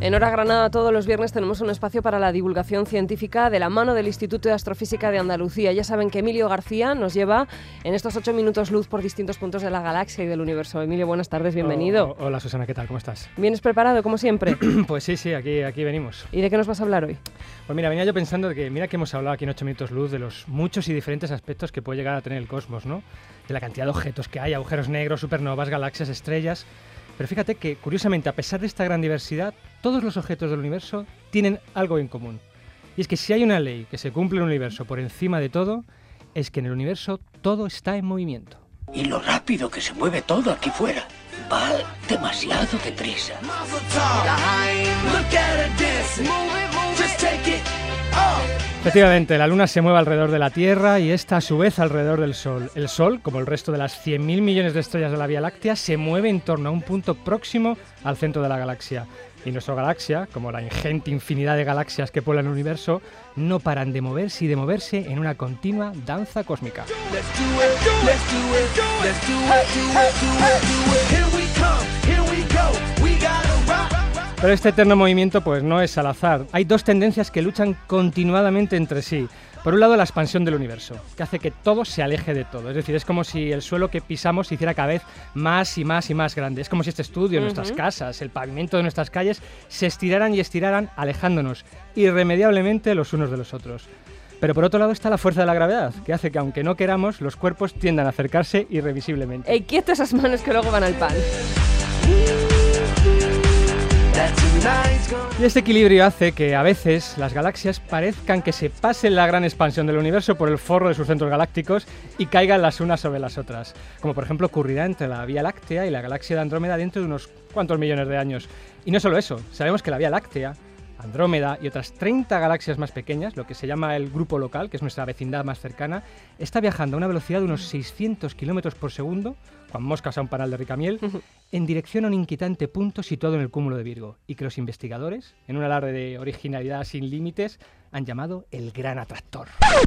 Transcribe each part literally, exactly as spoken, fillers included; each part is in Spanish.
En Hora Granada todos los viernes tenemos un espacio para la divulgación científica de la mano del Instituto de Astrofísica de Andalucía. Ya saben que Emilio García nos lleva en estos ocho minutos luz por distintos puntos de la galaxia y del universo. Emilio, buenas tardes, bienvenido. Oh, hola Susana, ¿qué tal? ¿Cómo estás? ¿Vienes preparado, como siempre? Pues sí, sí, aquí, aquí venimos. ¿Y de qué nos vas a hablar hoy? Pues mira, venía yo pensando de que, mira que hemos hablado aquí en ocho minutos luz de los muchos y diferentes aspectos que puede llegar a tener el cosmos, ¿no? De la cantidad de objetos que hay, agujeros negros, supernovas, galaxias, estrellas. Pero fíjate que, curiosamente, a pesar de esta gran diversidad, todos los objetos del universo tienen algo en común. Y es que si hay una ley que se cumple en el universo por encima de todo, es que en el universo todo está en movimiento. Y lo rápido que se mueve todo aquí fuera. Va demasiado deprisa. Efectivamente, la Luna se mueve alrededor de la Tierra y esta a su vez alrededor del Sol. El Sol, como el resto de las cien mil millones de estrellas de la Vía Láctea, se mueve en torno a un punto próximo al centro de la galaxia. Y nuestra galaxia, como la ingente infinidad de galaxias que pueblan el universo, no paran de moverse y de moverse en una continua danza cósmica. Pero este eterno movimiento pues no es al azar. Hay dos tendencias que luchan continuadamente entre sí. Por un lado, la expansión del universo, que hace que todo se aleje de todo. Es decir, es como si el suelo que pisamos se hiciera cada vez más y más y más grande. Es como si este estudio, uh-huh. nuestras casas, el pavimento de nuestras calles, se estiraran y estiraran, alejándonos irremediablemente los unos de los otros. Pero por otro lado está la fuerza de la gravedad, que hace que aunque no queramos, los cuerpos tiendan a acercarse irrevisiblemente. ¡Ey, quieto esas manos que luego van al pan! Y este equilibrio hace que a veces las galaxias parezcan que se pasen la gran expansión del universo por el forro de sus centros galácticos y caigan las unas sobre las otras, como por ejemplo ocurrirá entre la Vía Láctea y la galaxia de Andrómeda dentro de unos cuantos millones de años. Y no solo eso, sabemos que la Vía Láctea, Andrómeda y otras treinta galaxias más pequeñas, lo que se llama el grupo local, que es nuestra vecindad más cercana, está viajando a una velocidad de unos seiscientos kilómetros por segundo, Juan Moscas a un panal de Ricamiel, en dirección a un inquietante punto situado en el cúmulo de Virgo, y que los investigadores, en un alarde de originalidad sin límites, han llamado el Gran Atractor.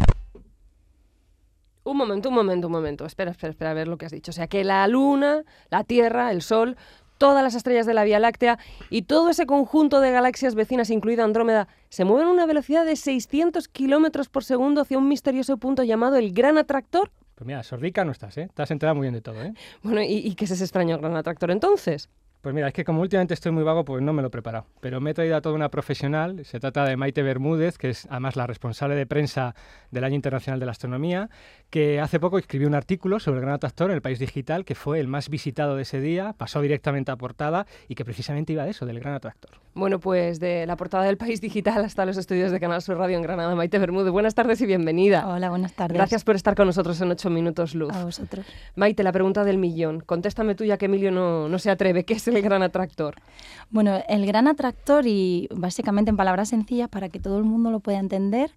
Un momento, un momento, un momento. Espera, espera, espera, a ver lo que has dicho. O sea, que la Luna, la Tierra, el Sol, todas las estrellas de la Vía Láctea y todo ese conjunto de galaxias vecinas, incluida Andrómeda, se mueven a una velocidad de seiscientos kilómetros por segundo hacia un misterioso punto llamado el Gran Atractor. Pues mira, sordica no estás, ¿eh? Te has enterado muy bien de todo, ¿eh? Bueno, ¿y, y qué es ese extraño Gran Atractor entonces? Pues mira, es que como últimamente estoy muy vago, pues no me lo he preparado. Pero me he traído a toda una profesional. Se trata de Maite Bermúdez, que es además la responsable de prensa del Año Internacional de la Astronomía, que hace poco escribió un artículo sobre el Gran Atractor en El País Digital, que fue el más visitado de ese día, pasó directamente a portada y que precisamente iba de eso, del Gran Atractor. Bueno, pues de la portada del País Digital hasta los estudios de Canal Sur Radio en Granada, Maite Bermúdez. Buenas tardes y bienvenida. Hola, buenas tardes. Gracias por estar con nosotros en ocho minutos luz. A vosotros. Maite, la pregunta del millón. Contéstame tú, ya que Emilio no, no se atreve. ¿Qué es el Gran Atractor? Bueno, el Gran Atractor, y básicamente en palabras sencillas para que todo el mundo lo pueda entender,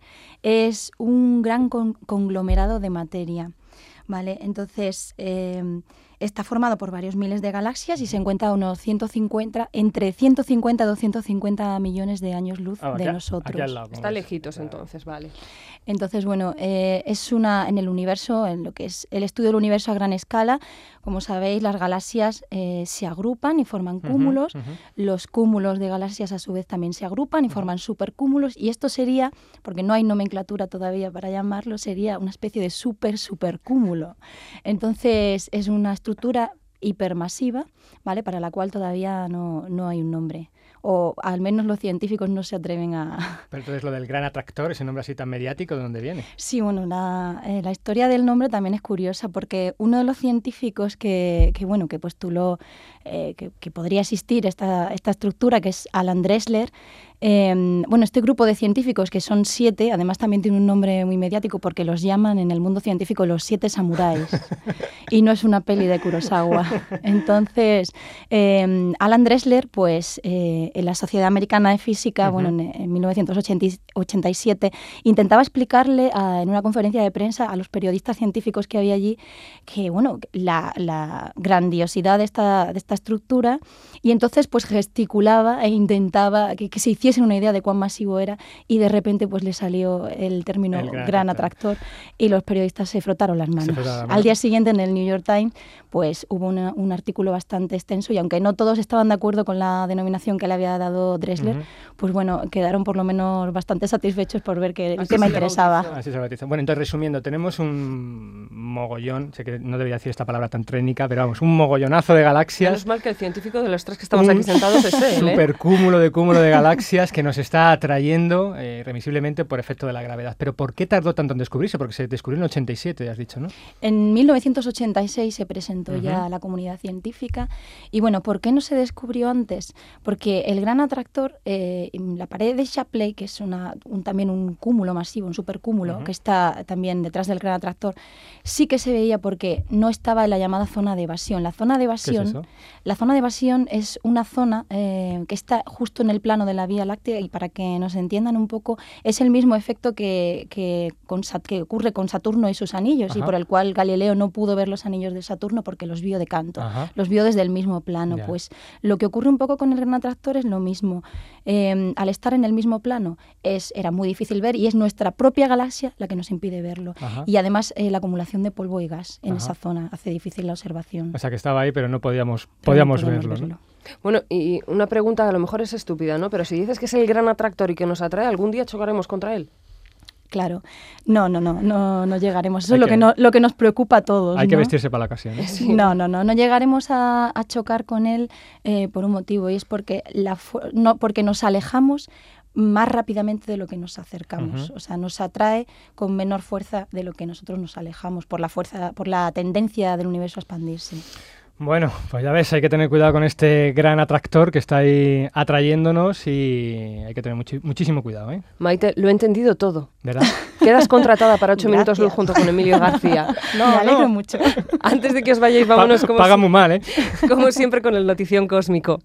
es un gran con- conglomerado de materia, ¿vale? Entonces, eh, está formado por varios miles de galaxias y se encuentra a unos ciento cincuenta, entre ciento cincuenta y doscientos cincuenta millones de años luz ah, de aquí, nosotros. Aquí al lado, Está ves. lejitos, Claro. entonces, vale. Entonces, bueno, eh, es una en el universo, en lo que es el estudio del universo a gran escala. Como sabéis, las galaxias eh, se agrupan y forman cúmulos. Uh-huh, uh-huh. Los cúmulos de galaxias, a su vez, también se agrupan y forman supercúmulos. Y esto sería, porque no hay nomenclatura todavía para llamarlo, sería una especie de super supercúmulo. Entonces, es una estructura hipermasiva, ¿vale? Para la cual todavía no, no hay un nombre. O al menos los científicos no se atreven a... Pero entonces lo del Gran Atractor, ese nombre así tan mediático, ¿de dónde viene? Sí, bueno, la, eh, la historia del nombre también es curiosa porque uno de los científicos que, que bueno, que postuló eh, que, que podría existir esta, esta estructura, que es Alan Dressler, eh, bueno, este grupo de científicos, que son siete, además también tiene un nombre muy mediático porque los llaman en el mundo científico los siete samuráis, y no es una peli de Kurosawa. Entonces, eh, Alan Dressler, pues eh, en la Sociedad Americana de Física, uh-huh. bueno, en, en mil novecientos ochenta y siete, intentaba explicarle a, en una conferencia de prensa a los periodistas científicos que había allí que, bueno, la, la grandiosidad de esta, de esta estructura, y entonces pues gesticulaba e intentaba que, que se hiciera hiciesen una idea de cuán masivo era, y de repente pues le salió el término El gran gran atractor. atractor y los periodistas se frotaron las manos. frotaron las manos. Al día siguiente en el New York Times pues hubo una, un artículo bastante extenso, y aunque no todos estaban de acuerdo con la denominación que le había dado Drexler, Ujú. pues bueno, quedaron por lo menos bastante satisfechos por ver que el Así tema se le interesaba. bautizó. Así se bautiza. Bueno, entonces resumiendo, tenemos un mogollón, sé que no debería decir esta palabra tan técnica, pero vamos, un mogollonazo de galaxias. Menos mal que el científico de los tres que estamos Un aquí sentados es él, ¿eh? supercúmulo de cúmulo de galaxias que nos está atrayendo eh, irremisiblemente por efecto de la gravedad. Pero ¿por qué tardó tanto en descubrirse? Porque se descubrió en el ochenta y siete, has dicho, ¿no? En mil novecientos ochenta y seis se presentó Ujú. ya a la comunidad científica. Y bueno, ¿por qué no se descubrió antes? Porque el gran atractor, eh, la pared de Shapley, que es una, un, también un cúmulo masivo, un supercúmulo, Ujú. que está también detrás del gran atractor, sí que se veía porque no estaba en la llamada zona de evasión. La zona de ¿Qué evasión, es eso? la zona de evasión es una zona eh, que está justo en el plano de la Vía Láctea, y para que nos entiendan un poco, es el mismo efecto que, que, con Sat- que ocurre con Saturno y sus anillos, y Ajá. por el cual Galileo no pudo ver los anillos de Saturno porque los vio de canto, Ajá. los vio desde el mismo plano. Ya. Pues lo que ocurre un poco con el gran atractor es lo mismo. Eh, al estar en el mismo plano es, era muy difícil ver, y es nuestra propia galaxia la que nos impide verlo. Ajá. Y además eh, la acumulación de polvo y gas en Ajá. esa zona hace difícil la observación. O sea, que estaba ahí, pero no podíamos, Pero no podíamos podemos verlo, ¿no? Bueno, y una pregunta que a lo mejor es estúpida, ¿no? Pero si dices que es el gran atractor y que nos atrae, ¿algún día chocaremos contra él? Claro. No, no, no, no, no llegaremos. Eso Hay es lo que- que, no, lo que nos preocupa a todos. Hay que ¿no? vestirse para la ocasión, ¿eh? Sí. No, no, no, no llegaremos a, a chocar con él eh, por un motivo, y es porque, la, fu- no, porque nos alejamos más rápidamente de lo que nos acercamos. Ujú. O sea, nos atrae con menor fuerza de lo que nosotros nos alejamos, por la fuerza, por la tendencia del universo a expandirse. Bueno, pues ya ves, hay que tener cuidado con este gran atractor que está ahí atrayéndonos, y hay que tener muchi- muchísimo cuidado, ¿eh? Maite, lo he entendido todo. ¿Verdad? Quedas contratada para ocho minutos luz Gracias. junto con Emilio García. Me alegro mucho. Antes de que os vayáis, vámonos Pa- como, paga si- muy mal, ¿eh? como siempre con el Notición Cósmico.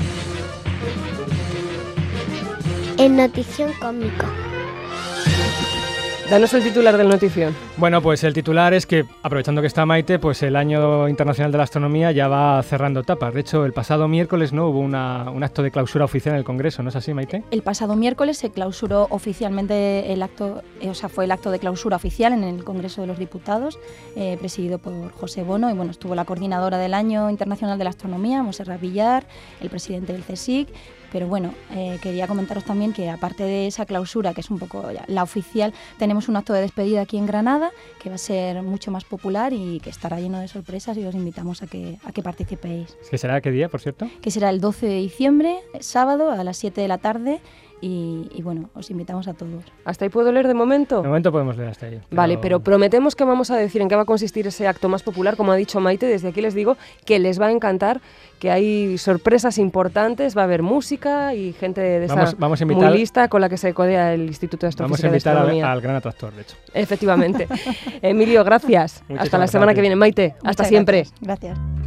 En Notición Cósmico. Danos el titular del Notición. Bueno, pues el titular es que, aprovechando que está Maite, pues el Año Internacional de la Astronomía ya va cerrando etapas. De hecho, el pasado miércoles no hubo una, un acto de clausura oficial en el Congreso, ¿no es así, Maite? El pasado miércoles se clausuró oficialmente el acto, eh, o sea, fue el acto de clausura oficial en el Congreso de los Diputados, eh, presidido por José Bono, y bueno, estuvo la coordinadora del Año Internacional de la Astronomía, Montserrat Villar, el presidente del CSIC. Pero bueno, eh, quería comentaros también que aparte de esa clausura, que es un poco ya la oficial, tenemos un acto de despedida aquí en Granada, que va a ser mucho más popular y que estará lleno de sorpresas, y os invitamos a que, a que participéis. ¿Qué será qué día, por cierto? Que será el doce de diciembre, sábado, a las siete de la tarde, y, y bueno, os invitamos a todos. ¿Hasta ahí puedo leer de momento? De momento podemos leer hasta ahí. Vale, pero prometemos que vamos a decir en qué va a consistir ese acto más popular. Como ha dicho Maite, desde aquí les digo que les va a encantar, que hay sorpresas importantes, va a haber música y gente de esa Vamos- vamos a invitar- muy lista con la que se codea el Instituto de Vamos a Astrofísica y de invitar al, Astronomía. al gran atractor, de hecho. Efectivamente. Emilio, gracias. Muchísimas Hasta la semana gracias. que viene. Maite, hasta Muchas siempre. Gracias. gracias.